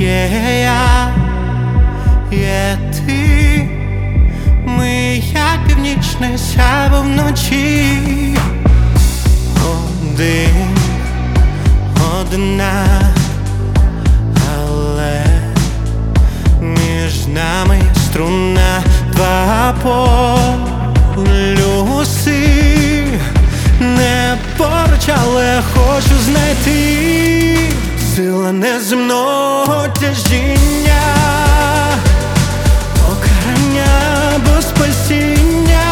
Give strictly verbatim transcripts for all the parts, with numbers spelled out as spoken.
Є я, є ти, ми як північне сяйво вночі. Один, одна, але між нами є струна. Два полюси, не поруч, але хочу знайти сила неземного тяжіння, покарання або спасіння,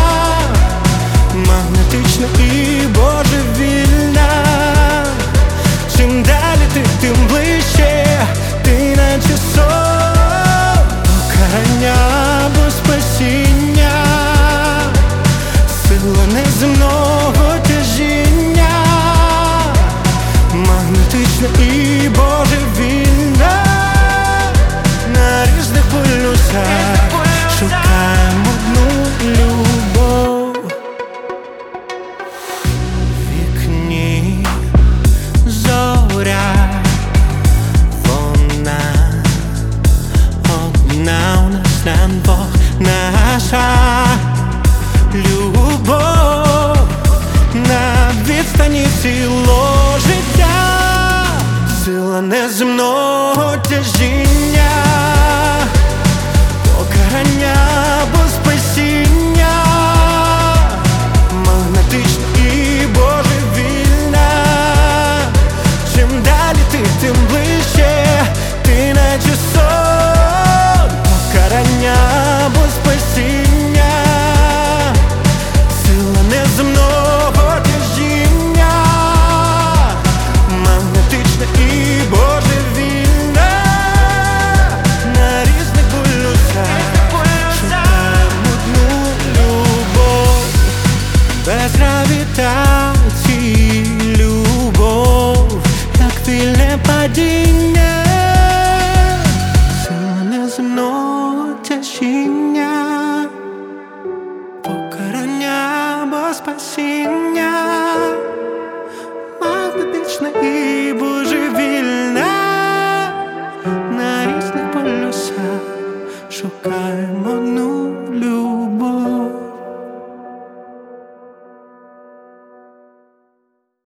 магнетична і божевільна. Чим далі ти, тим ближче, ти наче сон, покарання або спасіння, сила неземного тяжіння, магнетична і божевільна. На різних полюсах шукаємо одну любов. В вікні зоря, вона одна у нас на двох. Наша любов на відстані цілого життя, сила неземного тяжіння, покарання.